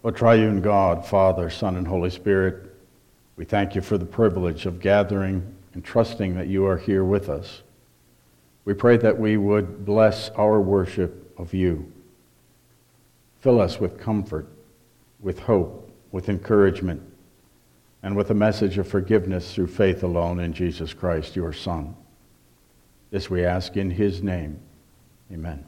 O triune God, Father, Son, and Holy Spirit, we thank you for the privilege of gathering and trusting that you are here with us. We pray that we would bless our worship of you. Fill us with comfort, with hope, with encouragement, and with a message of forgiveness through faith alone in Jesus Christ, your Son. This we ask in his name. Amen.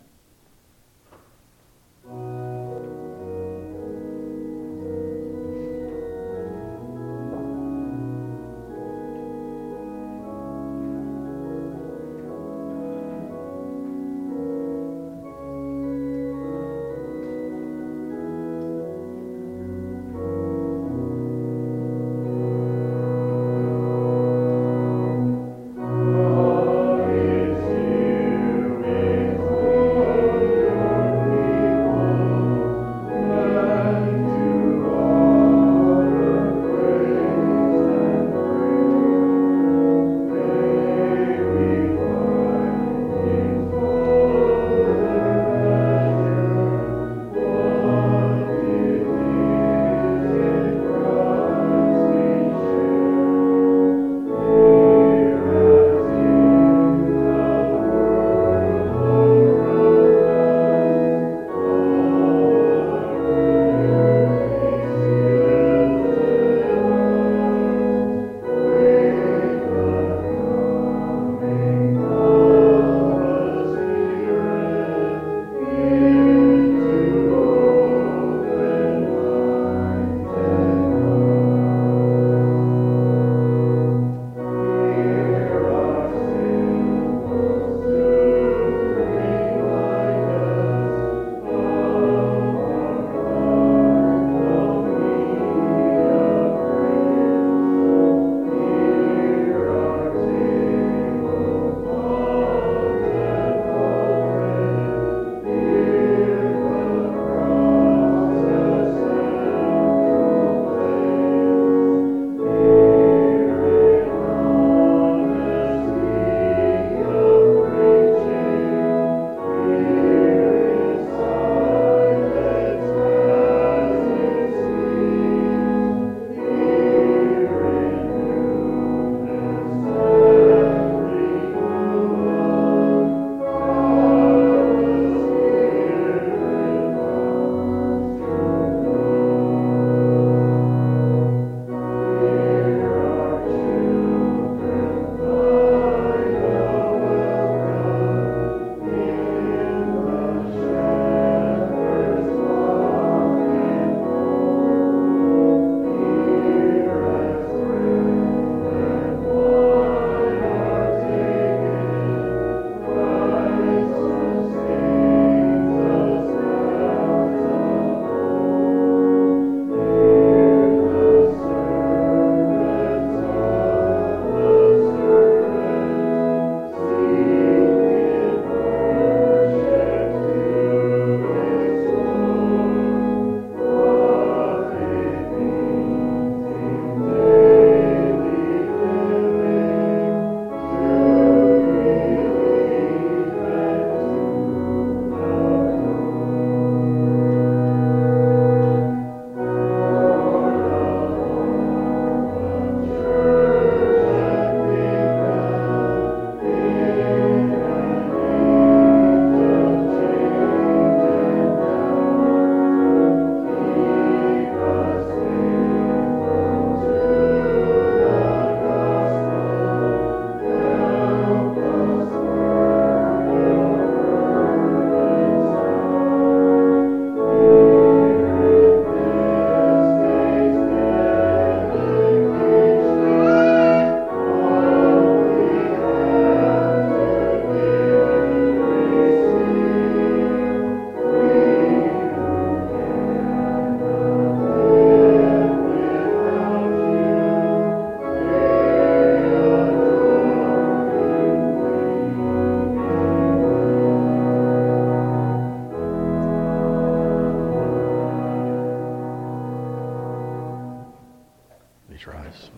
Please rise.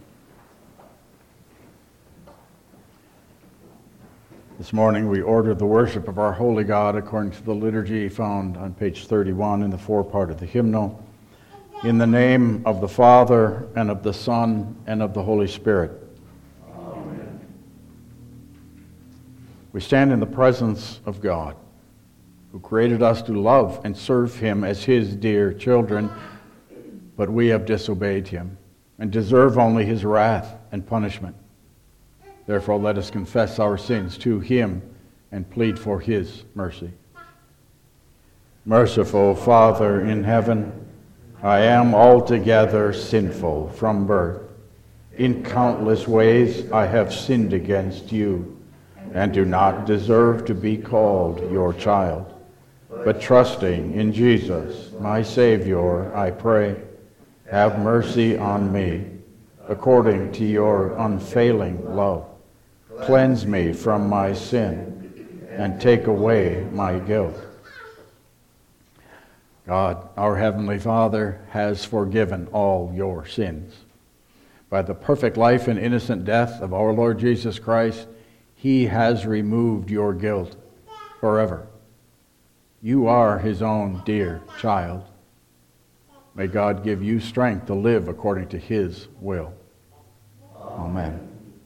This morning we ordered the worship of our holy God according to the liturgy found on page 31 in the forepart of the hymnal. In the name of the Father, and of the Son, and of the Holy Spirit. Amen. We stand in the presence of God, who created us to love and serve him as his dear children, but we have disobeyed him and deserve only his wrath and punishment. Therefore, let us confess our sins to him and plead for his mercy. Merciful Father in heaven, I am altogether sinful from birth. In countless ways I have sinned against you, and do not deserve to be called your child. But trusting in Jesus, my Savior, I pray, have mercy on me, according to your unfailing love. Cleanse me from my sin, and take away my guilt. God, our Heavenly Father, has forgiven all your sins. By the perfect life and innocent death of our Lord Jesus Christ, he has removed your guilt forever. You are his own dear child. May God give you strength to live according to his will. Amen.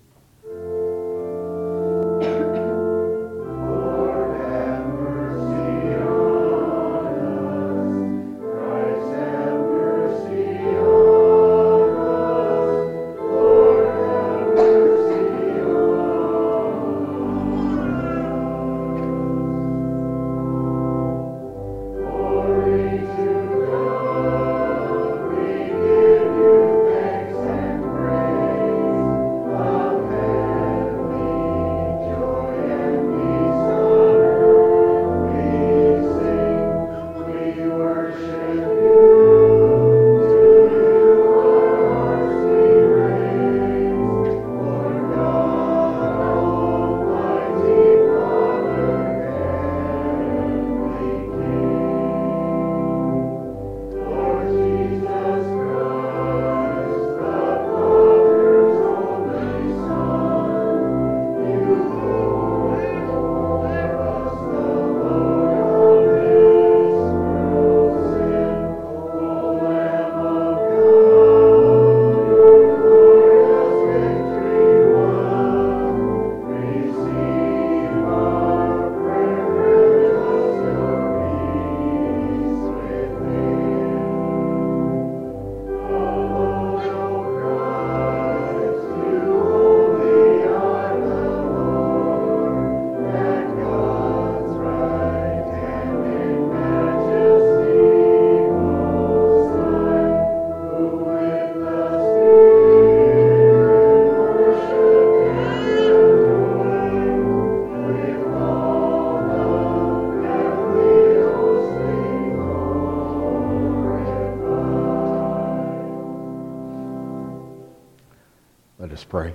Let us pray.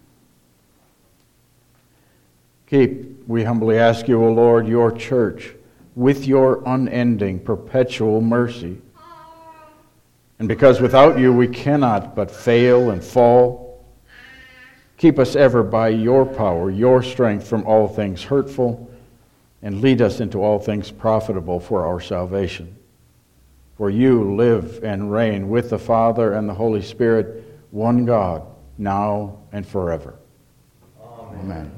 Keep, we humbly ask you, O Lord, your church with your unending, perpetual mercy. And because without you we cannot but fail and fall, keep us ever by your power, your strength from all things hurtful, and lead us into all things profitable for our salvation. For you live and reign with the Father and the Holy Spirit, one God, now and forever. Amen. Amen.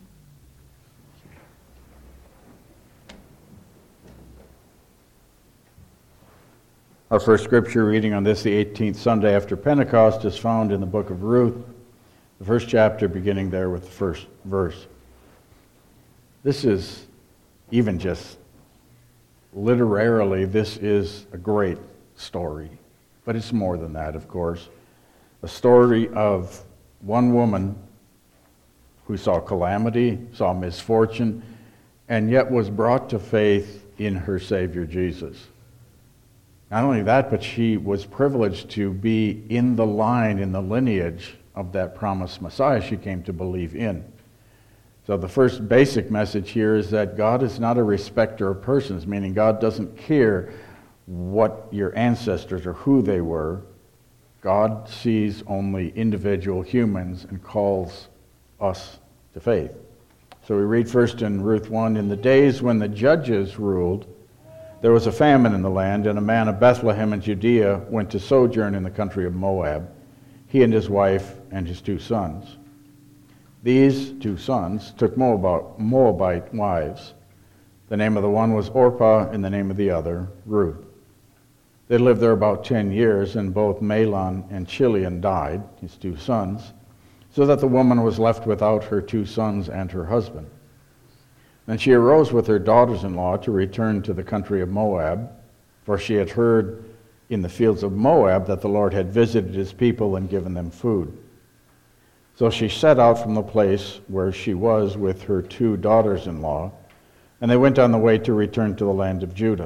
Our first scripture reading on this, the 18th Sunday after Pentecost, is found in the book of Ruth, the first chapter, beginning there with the first verse. This is, even just literarily, this is a great story. But it's more than that, of course. A story of one woman who saw calamity, saw misfortune, and yet was brought to faith in her Savior Jesus. Not only that, but she was privileged to be in the line, in the lineage of that promised Messiah she came to believe in. So the first basic message here is that God is not a respecter of persons, meaning God doesn't care what your ancestors or who they were. God sees only individual humans and calls us to faith. So we read first in Ruth 1, in the days when the judges ruled, There was a famine in the land, and a man of Bethlehem in Judea went to sojourn in the country of Moab, he and his wife and his 2 sons. These 2 sons took Moabite wives. The name of the one was Orpah, and the name of the other, Ruth. They lived there about 10 years, and both Mahlon and Chilion died, his 2 sons, so that the woman was left without her 2 sons and her husband. Then she arose with her daughters-in-law to return to the country of Moab, for she had heard in the fields of Moab that the Lord had visited his people and given them food. So she set out from the place where she was with her 2 daughters-in-law, and they went on the way to return to the land of Judah.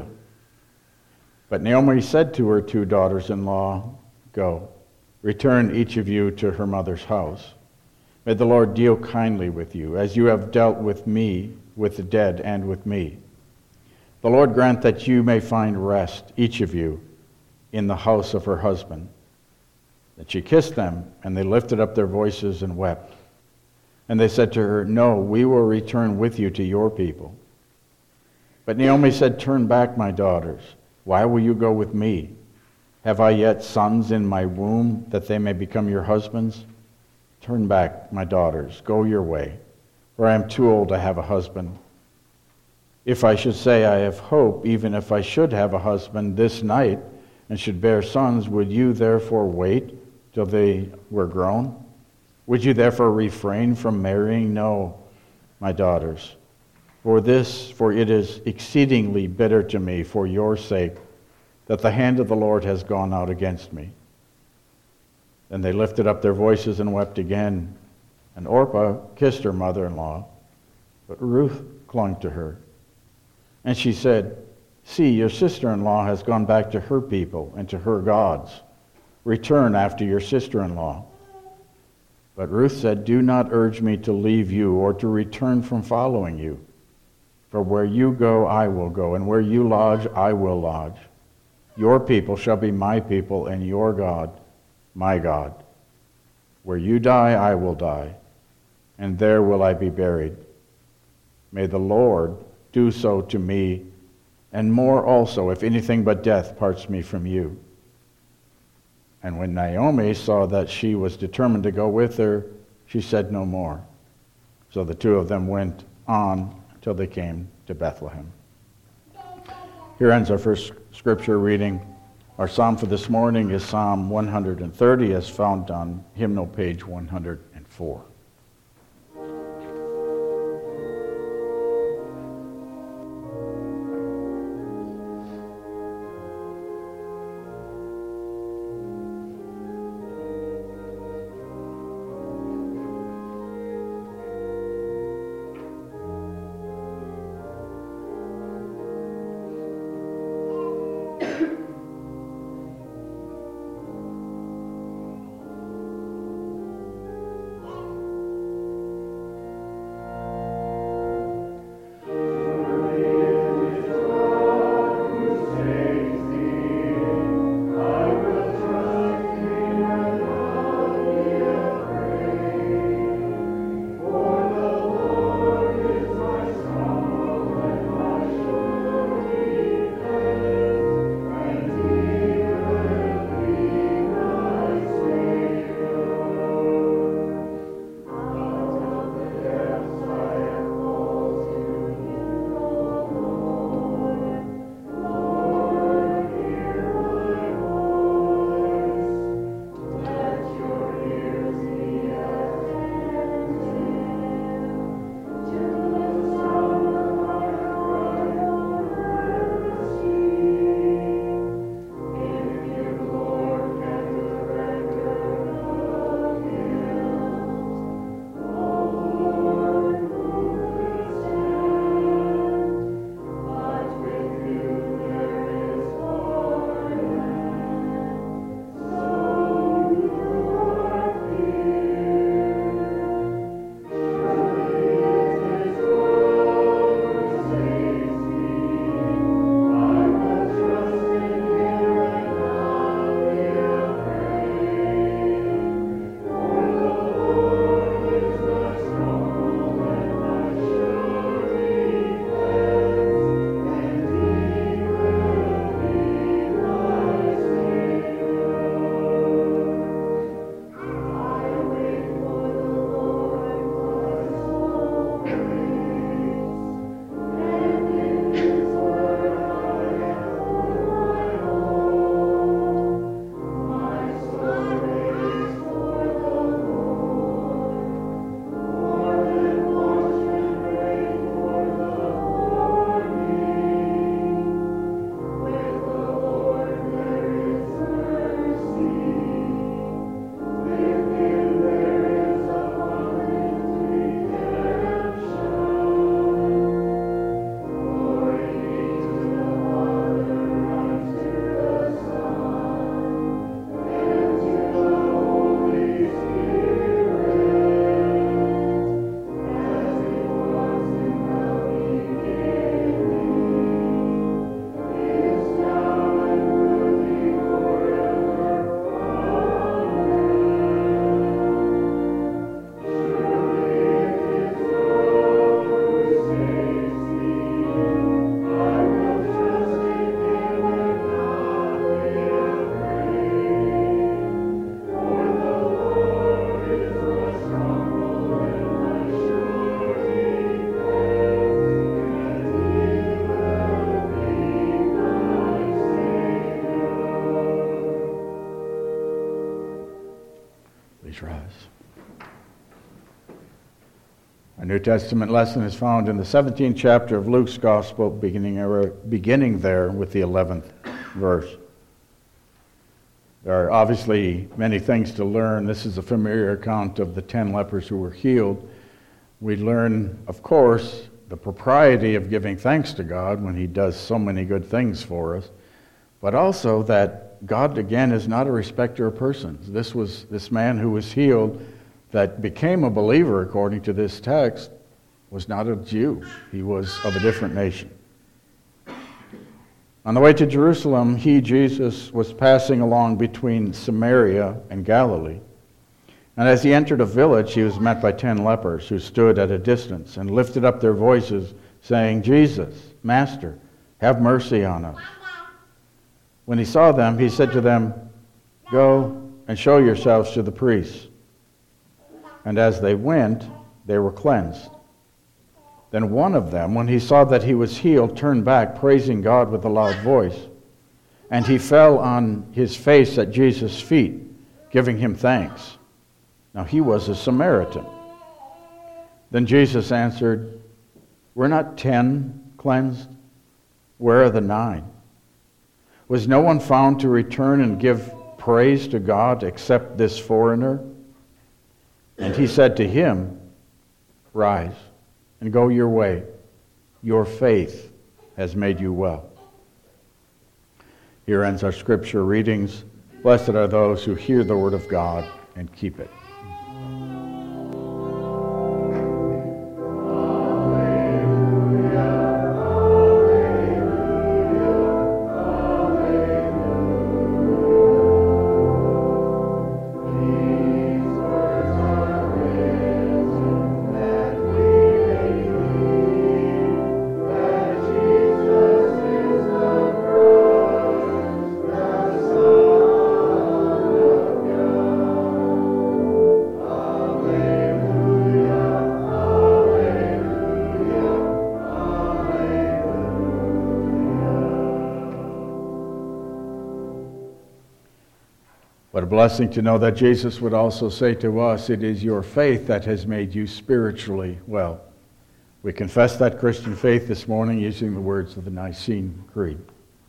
But Naomi said to her 2 daughters-in-law, "Go, return each of you to her mother's house. May the Lord deal kindly with you, as you have dealt with me, with the dead, and with me. The Lord grant that you may find rest, each of you, in the house of her husband." Then she kissed them, and they lifted up their voices and wept. And they said to her, "No, we will return with you to your people." But Naomi said, "Turn back, my daughters. Why will you go with me? Have I yet sons in my womb, that they may become your husbands? Turn back, my daughters, go your way, for I am too old to have a husband. If I should say I have hope, even if I should have a husband this night, and should bear sons, would you therefore wait till they were grown? Would you therefore refrain from marrying? No, my daughters, for it is exceedingly bitter to me for your sake that the hand of the Lord has gone out against me." Then they lifted up their voices and wept again. And Orpah kissed her mother-in-law, but Ruth clung to her. And she said, "See, your sister-in-law has gone back to her people and to her gods. Return after your sister-in-law." But Ruth said, "Do not urge me to leave you or to return from following you. For where you go, I will go, and where you lodge, I will lodge. Your people shall be my people, and your God, my God. Where you die, I will die, and there will I be buried. May the Lord do so to me, and more also, if anything but death parts me from you." And when Naomi saw that she was determined to go with her, she said no more. So the 2 of them went on till they came to Bethlehem. Here ends our first scripture reading. Our psalm for this morning is Psalm 130, as found on hymnal page 104. Please rise. Our New Testament lesson is found in the 17th chapter of Luke's Gospel, beginning there with the 11th verse. There are obviously many things to learn. This is a familiar account of the 10 lepers who were healed. We learn, of course, the propriety of giving thanks to God when He does so many good things for us, but also that God, again, is not a respecter of persons. This man who was healed that became a believer, according to this text, was not a Jew. He was of a different nation. On the way to Jerusalem, Jesus, was passing along between Samaria and Galilee. And as he entered a village, he was met by 10 lepers who stood at a distance and lifted up their voices, saying, "Jesus, Master, have mercy on us." When he saw them, he said to them, "Go and show yourselves to the priests." And as they went, they were cleansed. Then one of them, when he saw that he was healed, turned back, praising God with a loud voice. And he fell on his face at Jesus' feet, giving him thanks. Now he was a Samaritan. Then Jesus answered, "Were not 10 cleansed? Where are the 9? Was no one found to return and give praise to God except this foreigner?" And he said to him, "Rise and go your way. Your faith has made you well." Here ends our scripture readings. Blessed are those who hear the word of God and keep it. What a blessing to know that Jesus would also say to us, "It is your faith that has made you spiritually well." We confess that Christian faith this morning using the words of the Nicene Creed.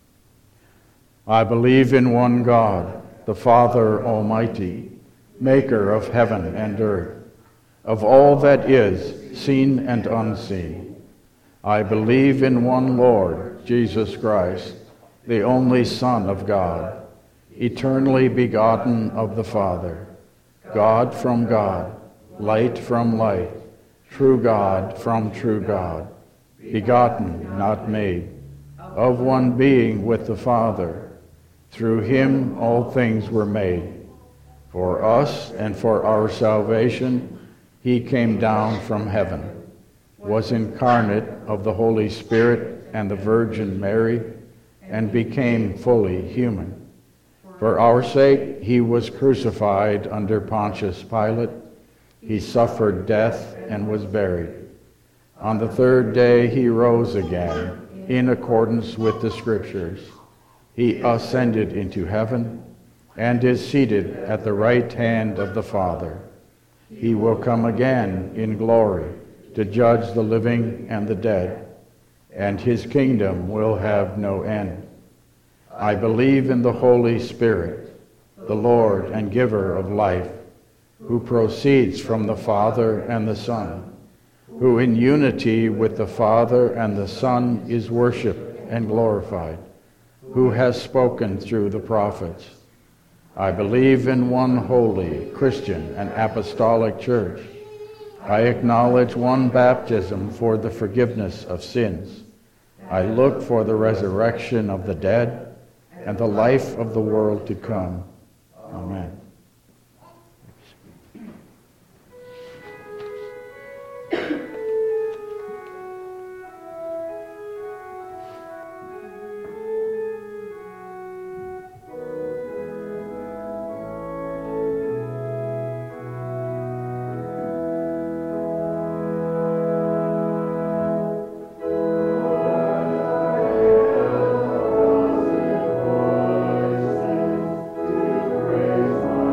I believe in one God, the Father Almighty, maker of heaven and earth, of all that is, seen and unseen. I believe in one Lord, Jesus Christ, the only Son of God, eternally begotten of the Father, God from God, light from light, true God from true God, begotten, not made, of one being with the Father. Through him all things were made. For us and for our salvation, he came down from heaven, was incarnate of the Holy Spirit and the Virgin Mary, and became fully human. For our sake, he was crucified under Pontius Pilate. He suffered death and was buried. On the third day, he rose again, in accordance with the Scriptures. He ascended into heaven and is seated at the right hand of the Father. He will come again in glory to judge the living and the dead, and his kingdom will have no end. I believe in the Holy Spirit, the Lord and giver of life, who proceeds from the Father and the Son, who in unity with the Father and the Son is worshipped and glorified, who has spoken through the prophets. I believe in one holy, Christian, and apostolic church. I acknowledge one baptism for the forgiveness of sins. I look for the resurrection of the dead and the life of the world to come. Amen. Praise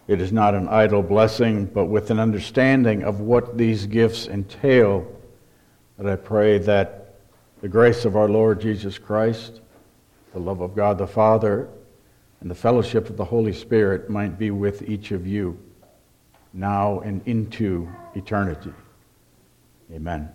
It is not an idle blessing, but with an understanding of what these gifts entail, that I pray that the grace of our Lord Jesus Christ, the love of God the Father, and the fellowship of the Holy Spirit might be with each of you, now and into eternity. Amen.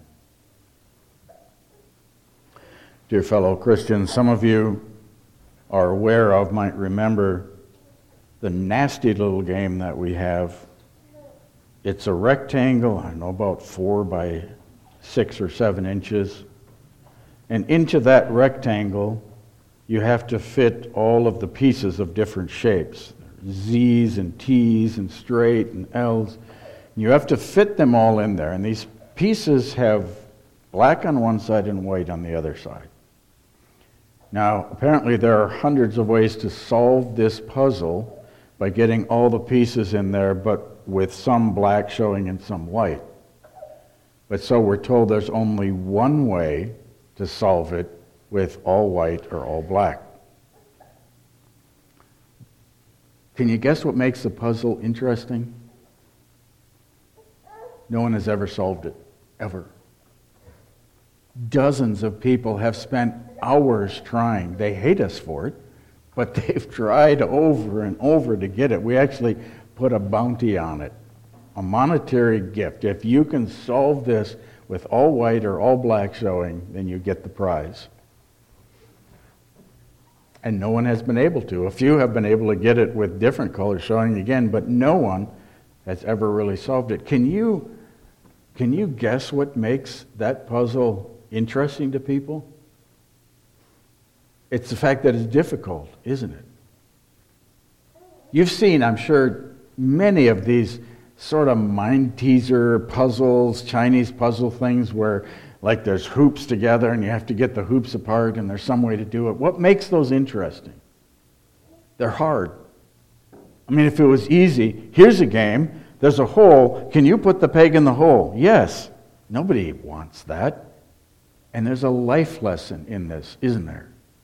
Dear fellow Christians, some of you are aware of, might remember, the nasty little game that we have. It's a rectangle, I don't know, about 4 by 6 or 7 inches. And into that rectangle, you have to fit all of the pieces of different shapes. Z's and T's and straight and L's. You have to fit them all in there. And these pieces have black on one side and white on the other side. Now, apparently there are hundreds of ways to solve this puzzle by getting all the pieces in there, but with some black showing and some white. But so we're told there's only one way to solve it with all white or all black. Can you guess what makes the puzzle interesting? No one has ever solved it, ever. Dozens of people have spent hours trying. They hate us for it, but they've tried over and over to get it. We actually put a bounty on it, a monetary gift. If you can solve this with all white or all black showing, then you get the prize. And no one has been able to. A few have been able to get it with different colors showing again, but no one has ever really solved it. Can you guess what makes that puzzle interesting to people? It's the fact that it's difficult, isn't it? You've seen, I'm sure, many of these sort of mind teaser puzzles, Chinese puzzle things where like there's hoops together and you have to get the hoops apart and there's some way to do it. What makes those interesting? They're hard. I mean, if it was easy, here's a game, there's a hole, can you put the peg in the hole? Yes. Nobody wants that. And there's a life lesson in this, isn't there?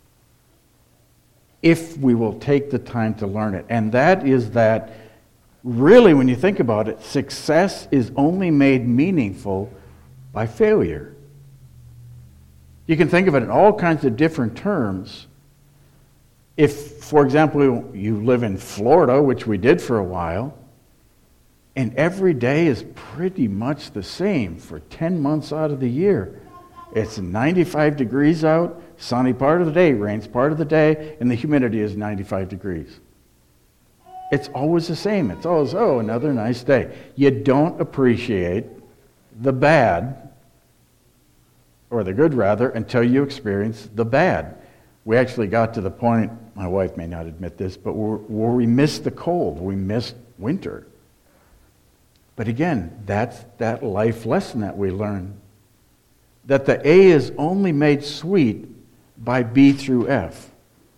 If we will take the time to learn it. And that is that, really, when you think about it, success is only made meaningful by failure. You can think of it in all kinds of different terms. If, for example, you live in Florida, which we did for a while, and every day is pretty much the same for 10 months out of the year. It's 95 degrees out, sunny part of the day, rains part of the day, and the humidity is 95 degrees. It's always the same. It's always, oh, another nice day. You don't appreciate the bad, or the good rather, until you experience the bad. We actually got to the point, my wife may not admit this, but where we missed the cold. We missed winter. But again, that's that life lesson that we learn. That the A is only made sweet by B through F.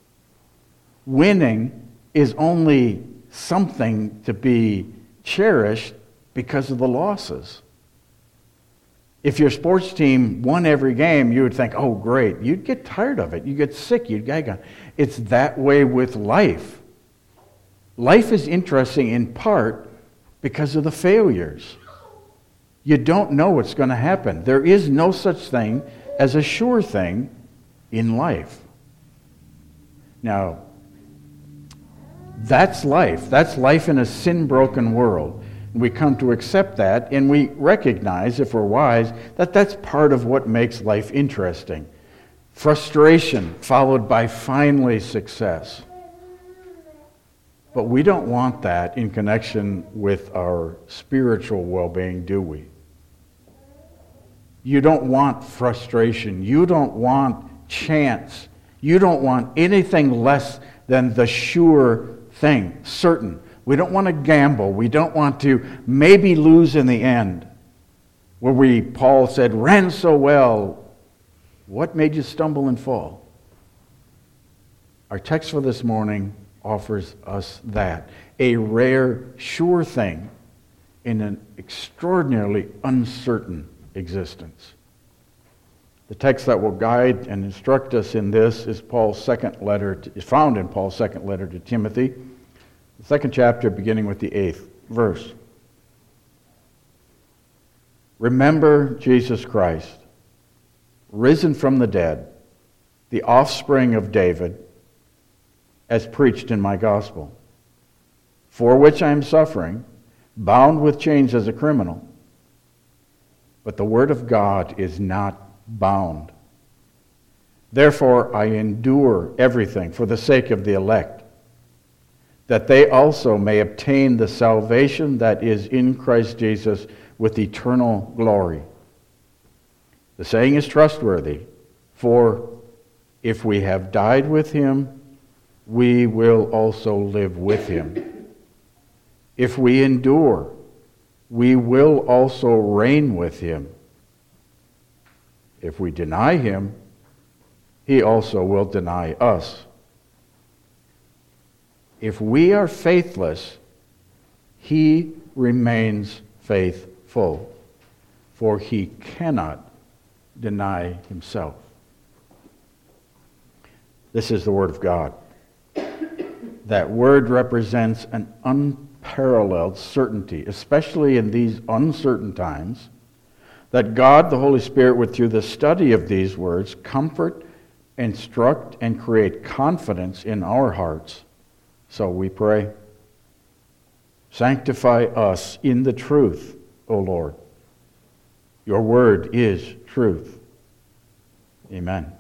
Winning is only something to be cherished because of the losses. If your sports team won every game, you would think, oh, great. You'd get tired of it. You'd get sick. You'd gag on. It's that way with life. Life is interesting in part because of the failures. You don't know what's going to happen. There is no such thing as a sure thing in life. Now, that's life. That's life in a sin-broken world. We come to accept that, and we recognize, if we're wise, that that's part of what makes life interesting. Frustration followed by finally success. But we don't want that in connection with our spiritual well-being, do we? You don't want frustration. You don't want chance. You don't want anything less than the sure thing, certain. We don't want to gamble. We don't want to maybe lose in the end. Where Paul said, ran so well, what made you stumble and fall? Our text for this morning offers us that. A rare, sure thing in an extraordinarily uncertain existence. The text that will guide and instruct us in this is found in Paul's second letter to Timothy. The second chapter, beginning with the 8th verse. Remember Jesus Christ, risen from the dead, the offspring of David, as preached in my gospel, for which I am suffering, bound with chains as a criminal. But the word of God is not bound. Therefore I endure everything for the sake of the elect, that they also may obtain the salvation that is in Christ Jesus with eternal glory. The saying is trustworthy, for if we have died with him, we will also live with him. If we endure, we will also reign with him. If we deny him, he also will deny us. If we are faithless, he remains faithful, for he cannot deny himself. This is the word of God. That word represents an unparalleled certainty, especially in these uncertain times, that God, the Holy Spirit, would, through the study of these words, comfort, instruct, and create confidence in our hearts. So we pray, sanctify us in the truth, O Lord. Your word is truth. Amen.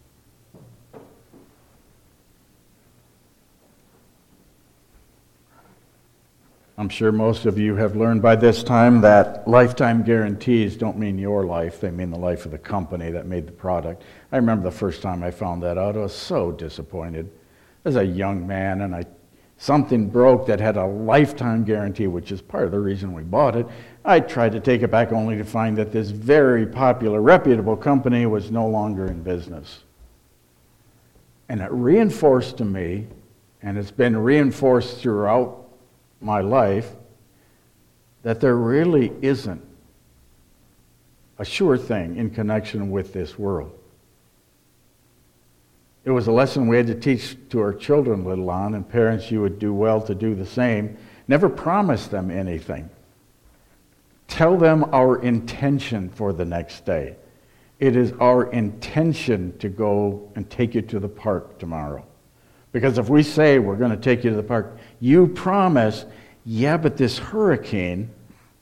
I'm sure most of you have learned by this time that lifetime guarantees don't mean your life. They mean the life of the company that made the product. I remember the first time I found that out. I was so disappointed. As a young man, and something broke that had a lifetime guarantee, which is part of the reason we bought it. I tried to take it back only to find that this very popular, reputable company was no longer in business. And it reinforced to me, and it's been reinforced throughout my life, that there really isn't a sure thing in connection with this world. It was a lesson we had to teach to our children little on, and parents, you would do well to do the same. Never promise them anything. Tell them our intention for the next day. It is our intention to go and take you to the park tomorrow. Because if we say we're going to take you to the park, you promise, yeah, but this hurricane.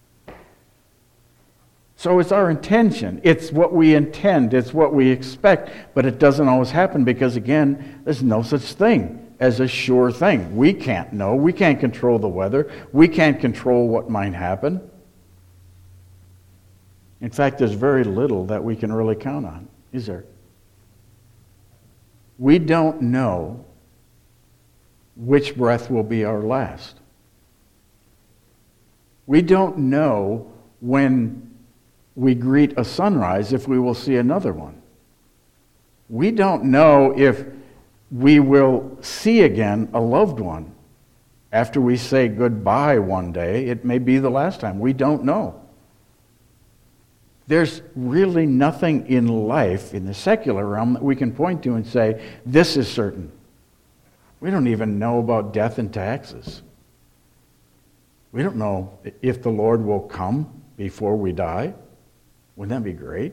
So it's our intention. It's what we intend. It's what we expect. But it doesn't always happen because, again, there's no such thing as a sure thing. We can't know. We can't control the weather. We can't control what might happen. In fact, there's very little that we can really count on, is there? We don't know which breath will be our last. We don't know when we greet a sunrise if we will see another one. We don't know if we will see again a loved one. After we say goodbye one day, it may be the last time. We don't know. There's really nothing in life, in the secular realm, that we can point to and say, this is certain. We don't even know about death and taxes. We don't know if the Lord will come before we die. Wouldn't that be great?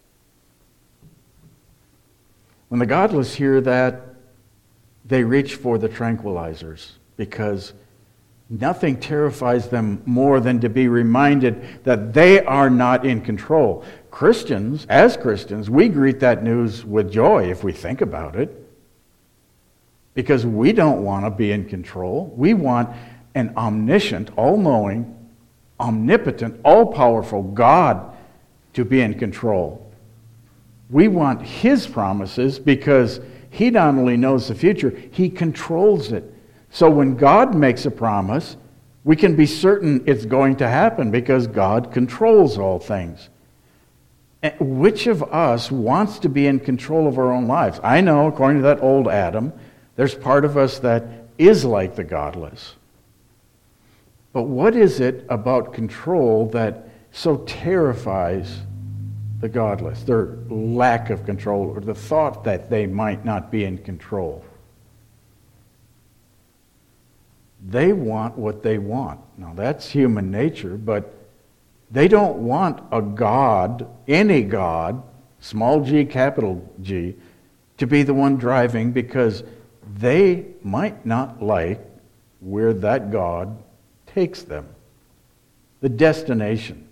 When the godless hear that, they reach for the tranquilizers because nothing terrifies them more than to be reminded that they are not in control. Christians, as Christians, we greet that news with joy if we think about it. Because we don't want to be in control. We want an omniscient, all-knowing, omnipotent, all-powerful God to be in control. We want His promises because He not only knows the future, He controls it. So when God makes a promise, we can be certain it's going to happen because God controls all things. And which of us wants to be in control of our own lives? I know, according to that old Adam, there's part of us that is like the godless. But what is it about control that so terrifies the godless? Their lack of control, or the thought that they might not be in control. They want what they want. Now, that's human nature, but they don't want a God, any God, small g, capital G, to be the one driving, because they might not like where that God takes them, the destination.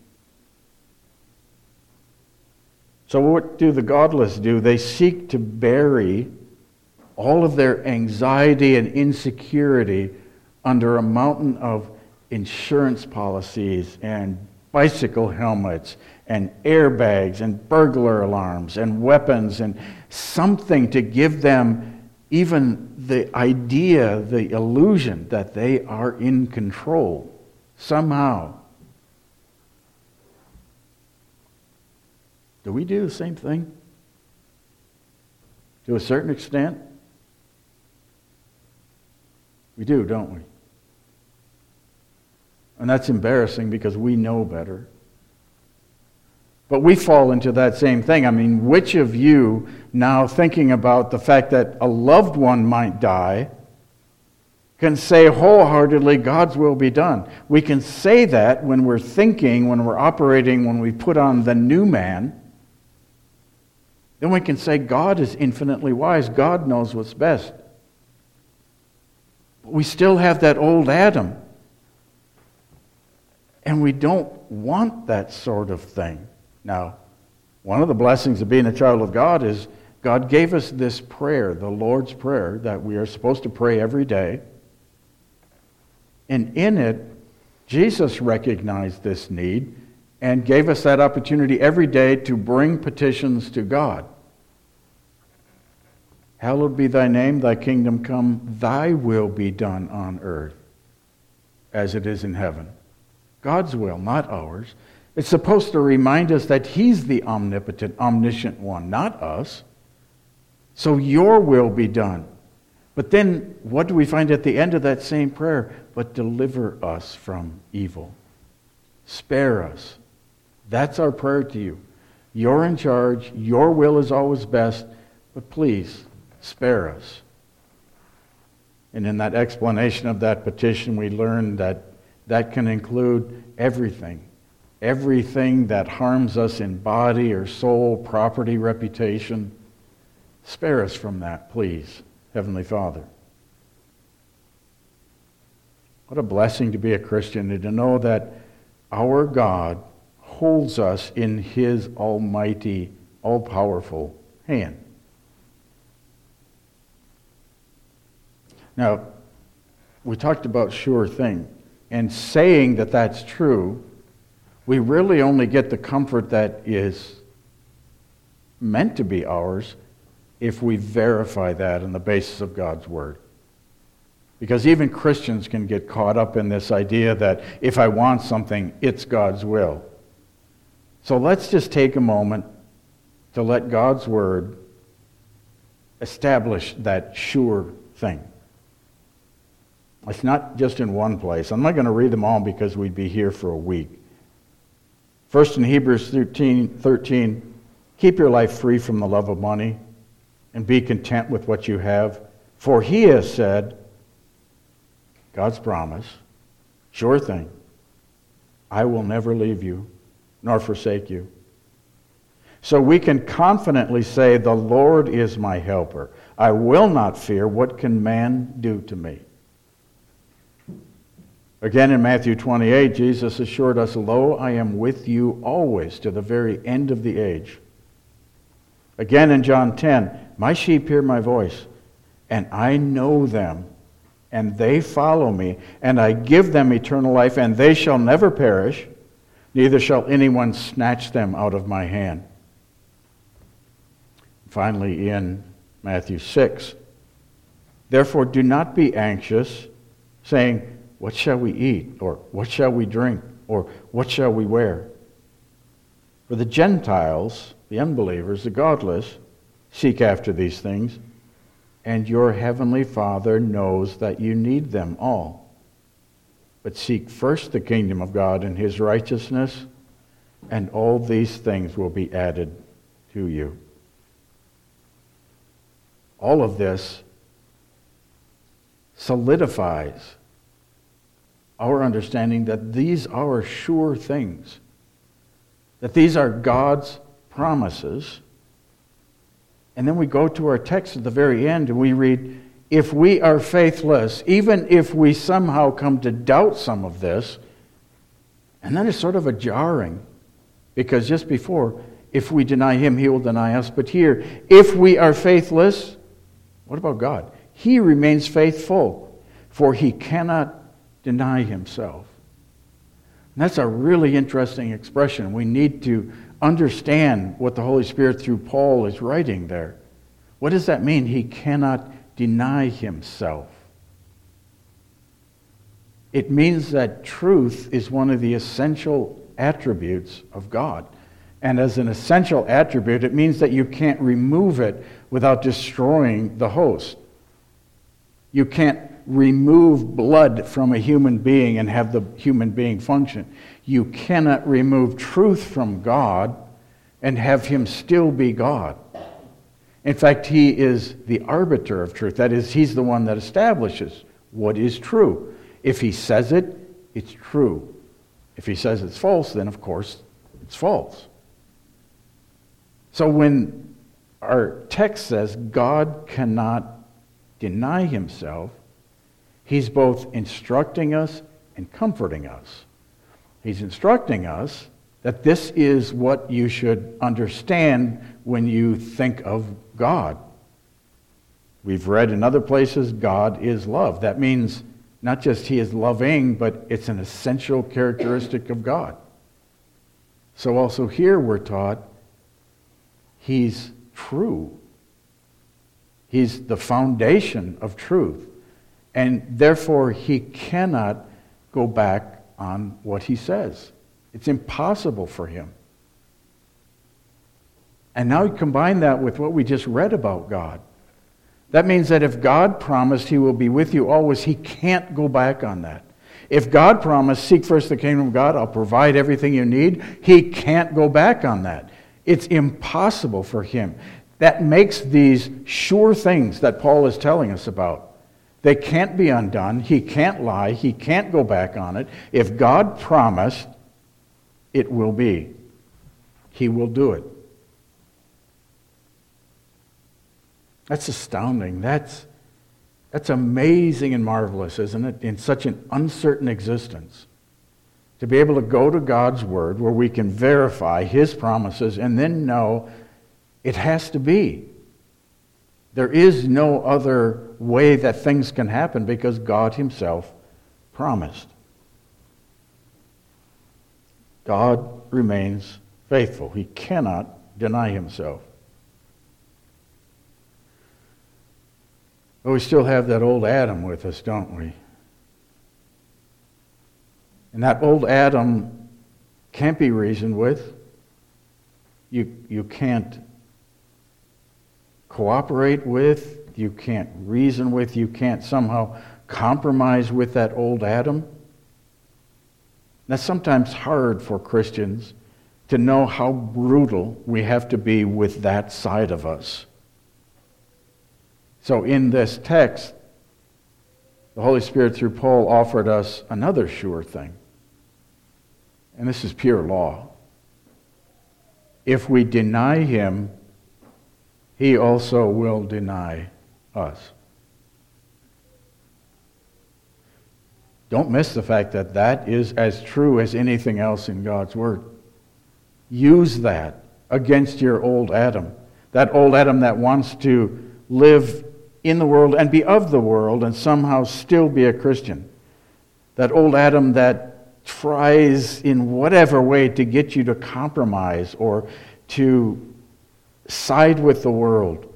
So what do the godless do? They seek to bury all of their anxiety and insecurity under a mountain of insurance policies and bicycle helmets and airbags and burglar alarms and weapons and something to give them even the idea, the illusion that they are in control somehow. Do we do the same thing? To a certain extent? We do, don't we? And that's embarrassing because we know better. But we fall into that same thing. I mean, which of you, now thinking about the fact that a loved one might die, can say wholeheartedly, God's will be done? We can say that when we're thinking, when we're operating, when we put on the new man. Then we can say God is infinitely wise. God knows what's best. But we still have that old Adam. And we don't want that sort of thing. Now, one of the blessings of being a child of God is God gave us this prayer, the Lord's Prayer, that we are supposed to pray every day. And in it, Jesus recognized this need and gave us that opportunity every day to bring petitions to God. Hallowed be thy name, thy kingdom come, thy will be done on earth as it is in heaven. God's will, not ours. It's supposed to remind us that He's the omnipotent, omniscient one, not us. So your will be done. But then, what do we find at the end of that same prayer? But deliver us from evil. Spare us. That's our prayer to you. You're in charge. Your will is always best. But please, spare us. And in that explanation of that petition, we learn that that can include everything. Everything that harms us in body or soul, property, reputation. Spare us from that, please, Heavenly Father. What a blessing to be a Christian and to know that our God holds us in His almighty, all-powerful hand. Now, we talked about sure thing. And saying that that's true, we really only get the comfort that is meant to be ours if we verify that on the basis of God's Word. Because even Christians can get caught up in this idea that if I want something, it's God's will. So let's just take a moment to let God's Word establish that sure thing. It's not just in one place. I'm not going to read them all because we'd be here for a week. First in Hebrews 13, keep your life free from the love of money and be content with what you have. For He has said, God's promise, sure thing, I will never leave you nor forsake you. So we can confidently say, the Lord is my helper. I will not fear. What can man do to me? Again, in Matthew 28, Jesus assured us, lo, I am with you always to the very end of the age. Again, in John 10, my sheep hear my voice, and I know them, and they follow me, and I give them eternal life, and they shall never perish, neither shall anyone snatch them out of my hand. Finally, in Matthew 6, therefore do not be anxious, saying, what shall we eat? Or what shall we drink? Or what shall we wear? For the Gentiles, the unbelievers, the godless, seek after these things, and your heavenly Father knows that you need them all. But seek first the kingdom of God and His righteousness, and all these things will be added to you. All of this solidifies our understanding that these are sure things, that these are God's promises. And then we go to our text at the very end and we read, if we are faithless, even if we somehow come to doubt some of this, and then it's sort of a jarring, because just before, if we deny him, he will deny us. But here, if we are faithless, what about God? He remains faithful, for he cannot deny himself. And that's a really interesting expression. We need to understand what the Holy Spirit through Paul is writing there. What does that mean? He cannot deny himself. It means that truth is one of the essential attributes of God. And as an essential attribute, it means that you can't remove it without destroying the host. You can't remove blood from a human being and have the human being function. You cannot remove truth from God and have him still be God. In fact, he is the arbiter of truth. That is, he's the one that establishes what is true. If he says it, it's true. If he says it's false, then of course it's false. So when our text says God cannot deny himself, he's both instructing us and comforting us. He's instructing us that this is what you should understand when you think of God. We've read in other places, God is love. That means not just he is loving, but it's an essential characteristic of God. So also here we're taught he's true. He's the foundation of truth. And therefore, he cannot go back on what he says. It's impossible for him. And now you combine that with what we just read about God. That means that if God promised he will be with you always, he can't go back on that. If God promised, seek first the kingdom of God, I'll provide everything you need, he can't go back on that. It's impossible for him. That makes these sure things that Paul is telling us about. They can't be undone. He can't lie. He can't go back on it. If God promised, it will be. He will do it. That's astounding. That's amazing and marvelous, isn't it? In such an uncertain existence. To be able to go to God's Word where we can verify his promises and then know it has to be. There is no other way that things can happen because God himself promised. God remains faithful. He cannot deny himself. But we still have that old Adam with us, don't we? And that old Adam can't be reasoned with. You can't cooperate with, you can't reason with, you can't somehow compromise with that old Adam. That's sometimes hard for Christians to know how brutal we have to be with that side of us. So in this text, the Holy Spirit through Paul offered us another sure thing. And this is pure law. If we deny him, he also will deny us. Don't miss the fact that that is as true as anything else in God's Word. Use that against your old Adam. That old Adam that wants to live in the world and be of the world and somehow still be a Christian. That old Adam that tries in whatever way to get you to compromise or to side with the world.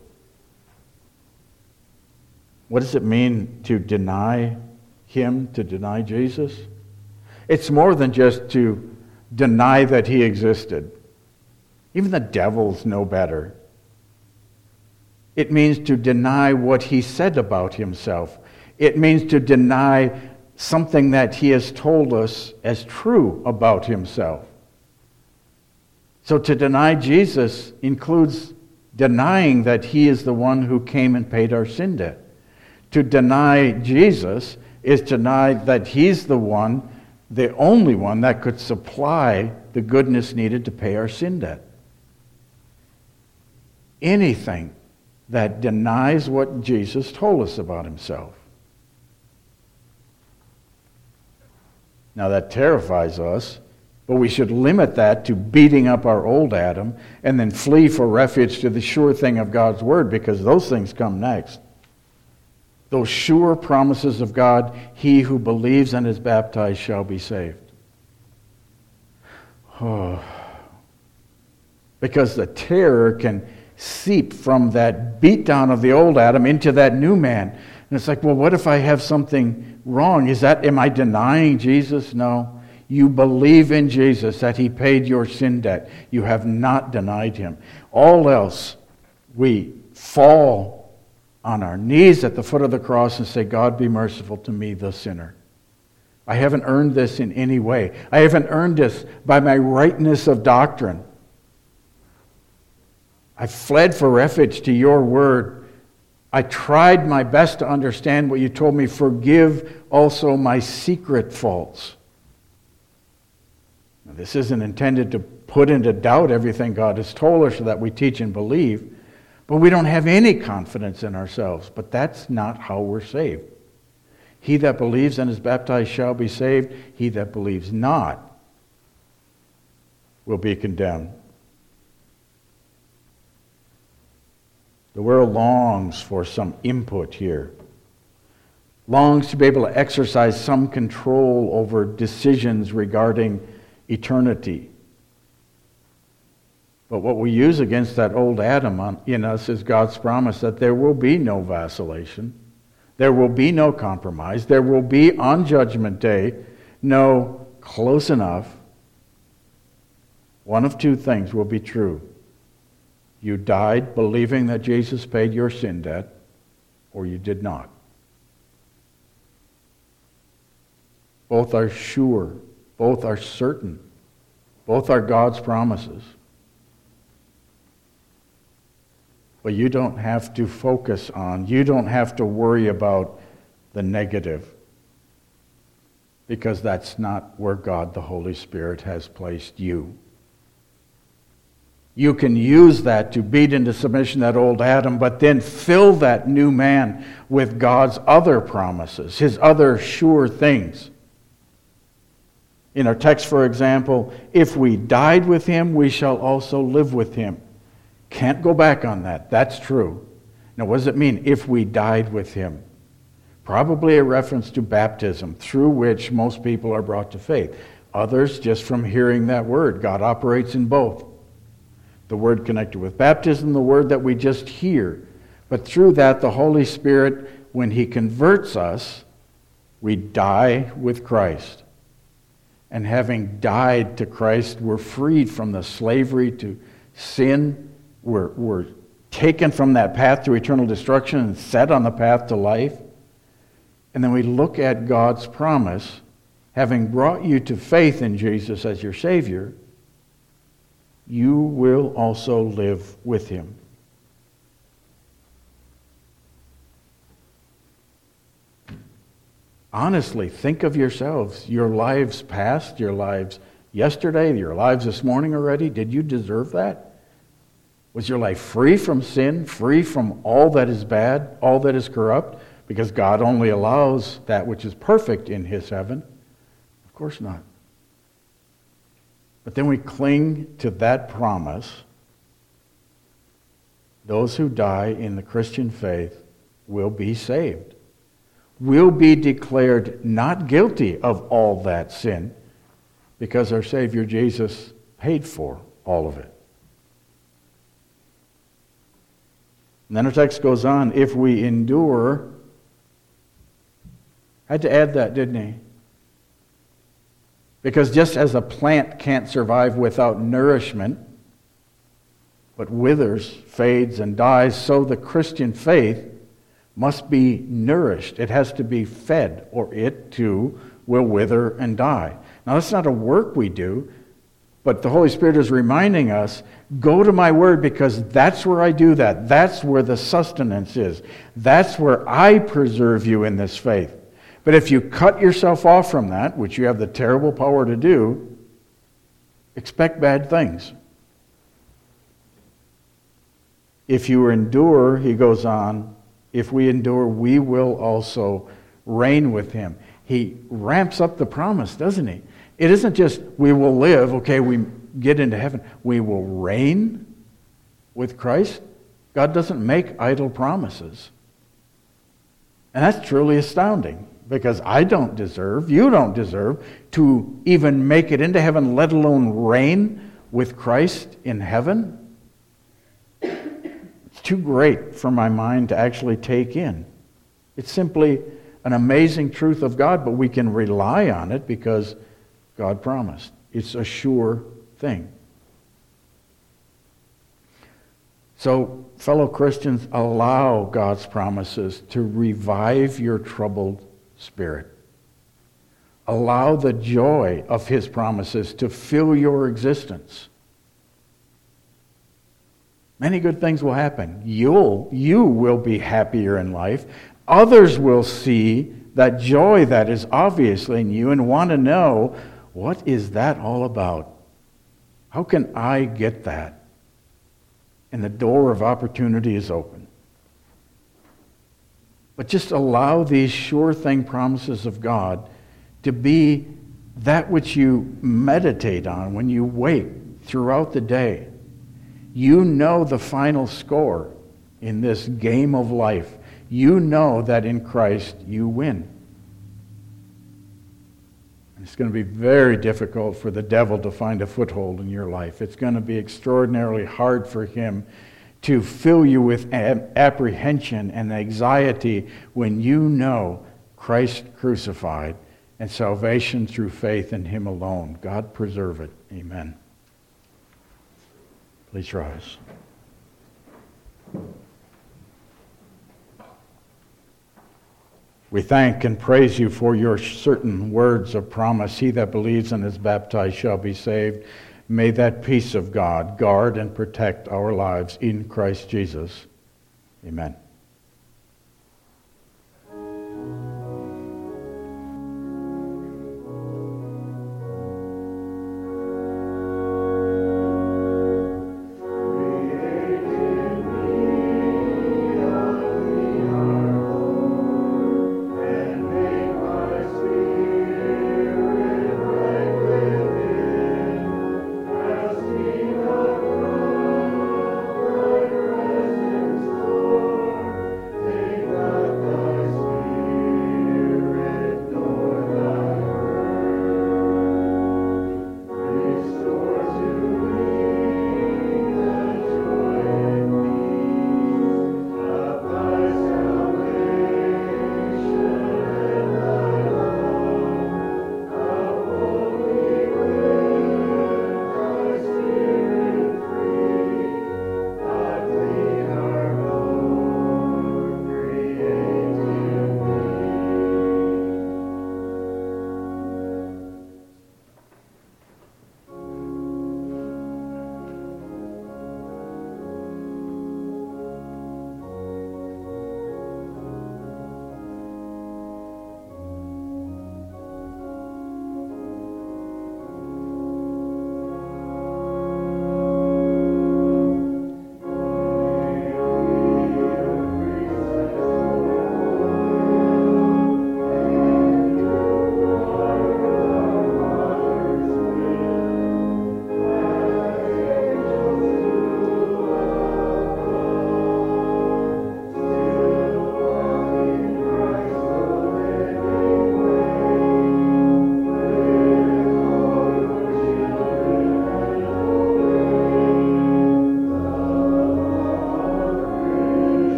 What does it mean to deny him, to deny Jesus? It's more than just to deny that he existed. Even the devils know better. It means to deny what he said about himself. It means to deny something that he has told us as true about himself. So to deny Jesus includes denying that he is the one who came and paid our sin debt. To deny Jesus is to deny that He's the one, the only one that could supply the goodness needed to pay our sin debt. Anything that denies what Jesus told us about Himself. Now that terrifies us, but we should limit that to beating up our old Adam and then flee for refuge to the sure thing of God's Word, because those things come next. Those sure promises of God, he who believes and is baptized shall be saved. Oh. Because the terror can seep from that beatdown of the old Adam into that new man. And it's like, well, what if I have something wrong? Am I denying Jesus? No. You believe in Jesus, that He paid your sin debt. You have not denied Him. All else, we fall on our knees at the foot of the cross and say, God, be merciful to me, the sinner. I haven't earned this in any way. I haven't earned this by my rightness of doctrine. I fled for refuge to your word. I tried my best to understand what you told me. Forgive also my secret faults. Now, this isn't intended to put into doubt everything God has told us, so that we teach and believe. But we don't have any confidence in ourselves. But that's not how we're saved. He that believes and is baptized shall be saved. He that believes not will be condemned. The world longs for some input here. Longs to be able to exercise some control over decisions regarding eternity. But what we use against that old Adam in us is God's promise that there will be no vacillation. There will be no compromise. There will be, on Judgment Day, no close enough. One of two things will be true. You died believing that Jesus paid your sin debt, or you did not. Both are sure. Both are certain. Both are God's promises. But you don't have to focus on, you don't have to worry about the negative, because that's not where God the Holy Spirit has placed you. You can use that to beat into submission that old Adam, but then fill that new man with God's other promises, His other sure things. In our text, for example, if we died with Him, we shall also live with Him. Can't go back on that. That's true. Now, what does it mean, if we died with Him? Probably a reference to baptism, through which most people are brought to faith. Others, just from hearing that word. God operates in both. The word connected with baptism, the word that we just hear. But through that, the Holy Spirit, when He converts us, we die with Christ. And having died to Christ, we're freed from the slavery to sin. We're taken from that path to eternal destruction and set on the path to life. And then we look at God's promise, having brought you to faith in Jesus as your Savior, you will also live with Him. Honestly, think of yourselves, your lives past, your lives yesterday, your lives this morning already. Did you deserve that? Was your life free from sin, free from all that is bad, all that is corrupt? Because God only allows that which is perfect in His heaven? Of course not. But then we cling to that promise. Those who die in the Christian faith will be saved. Will be declared not guilty of all that sin, because our Savior Jesus paid for all of it. And then our text goes on, if we endure. Had to add that, didn't he? Because just as a plant can't survive without nourishment, but withers, fades, and dies, so the Christian faith must be nourished. It has to be fed, or it too will wither and die. Now, that's not a work we do, but the Holy Spirit is reminding us, go to my word, because that's where I do that. That's where the sustenance is. That's where I preserve you in this faith. But if you cut yourself off from that, which you have the terrible power to do, expect bad things. If you endure, he goes on, if we endure, we will also reign with him. He ramps up the promise, doesn't he? It isn't just we will live, okay, we get into heaven. We will reign with Christ. God doesn't make idle promises. And that's truly astounding, because I don't deserve, you don't deserve, to even make it into heaven, let alone reign with Christ in heaven. It's too great for my mind to actually take in. It's simply an amazing truth of God, but we can rely on it because God promised. It's a sure thing. So, fellow Christians, allow God's promises to revive your troubled spirit. Allow the joy of his promises to fill your existence. Many good things will happen. You will be happier in life. Others will see that joy that is obviously in you and want to know, what is that all about? How can I get that? And the door of opportunity is open. But just allow these sure thing promises of God to be that which you meditate on when you wake throughout the day. You know the final score in this game of life. You know that in Christ you win. And it's going to be very difficult for the devil to find a foothold in your life. It's going to be extraordinarily hard for him to fill you with apprehension and anxiety when you know Christ crucified and salvation through faith in him alone. God preserve it. Amen. Please rise. We thank and praise you for your certain words of promise. He that believes and is baptized shall be saved. May that peace of God guard and protect our lives in Christ Jesus. Amen.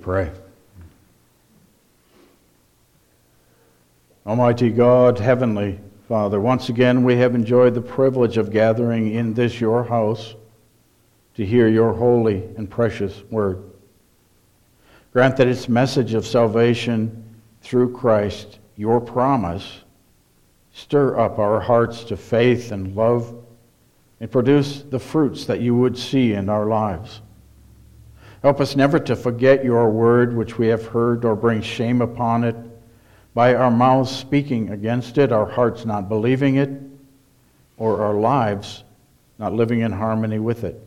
pray. Almighty God, Heavenly Father, once again we have enjoyed the privilege of gathering in this your house to hear your holy and precious word. Grant that its message of salvation through Christ, your promise, stir up our hearts to faith and love and produce the fruits that you would see in our lives. Help us never to forget your word which we have heard or bring shame upon it by our mouths speaking against it, our hearts not believing it, or our lives not living in harmony with it.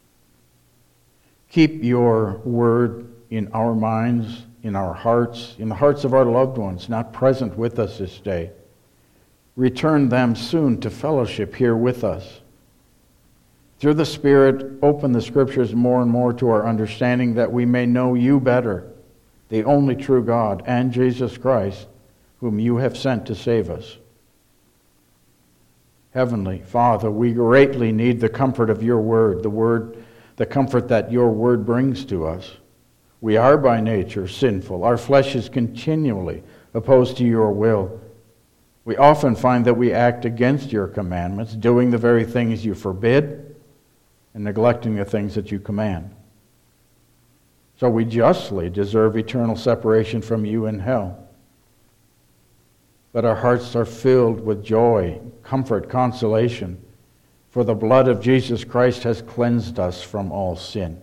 Keep your word in our minds, in our hearts, in the hearts of our loved ones not present with us this day. Return them soon to fellowship here with us. Through the Spirit, open the Scriptures more and more to our understanding that we may know you better, the only true God, and Jesus Christ, whom you have sent to save us. Heavenly Father, we greatly need the comfort of your word, the comfort that your word brings to us. We are by nature sinful. Our flesh is continually opposed to your will. We often find that we act against your commandments, doing the very things you forbid and neglecting the things that you command. So we justly deserve eternal separation from you in hell. But our hearts are filled with joy, comfort, consolation, for the blood of Jesus Christ has cleansed us from all sin.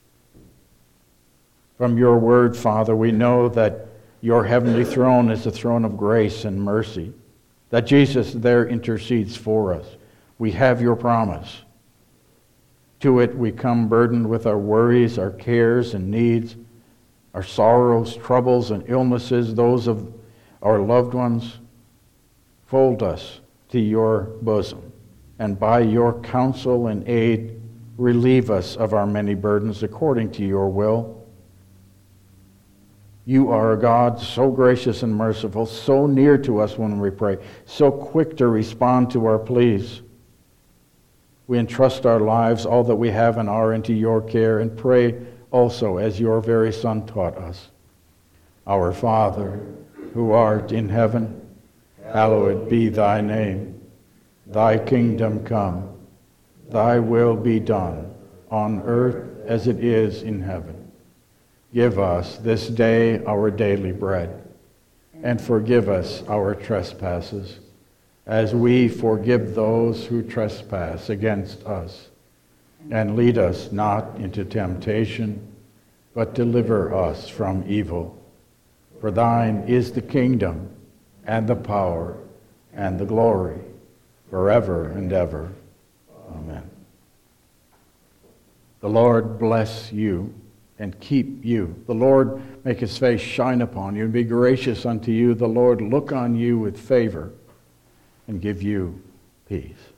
From your word, Father, we know that your heavenly throne is a throne of grace and mercy, that Jesus there intercedes for us. We have your promise. To it we come burdened with our worries, our cares and needs, our sorrows, troubles, and illnesses, those of our loved ones. Fold us to your bosom, and by your counsel and aid, relieve us of our many burdens according to your will. You are a God so gracious and merciful, so near to us when we pray, so quick to respond to our pleas. We entrust our lives, all that we have and are, into your care, and pray also as your very Son taught us. Our Father, who art in heaven, hallowed be thy name. Thy kingdom come, thy will be done, on earth as it is in heaven. Give us this day our daily bread, and forgive us our trespasses, as we forgive those who trespass against us. And lead us not into temptation, but deliver us from evil. For thine is the kingdom, and the power, and the glory, forever and ever. Amen. The Lord bless you and keep you. The Lord make his face shine upon you and be gracious unto you. The Lord look on you with favor and give you peace.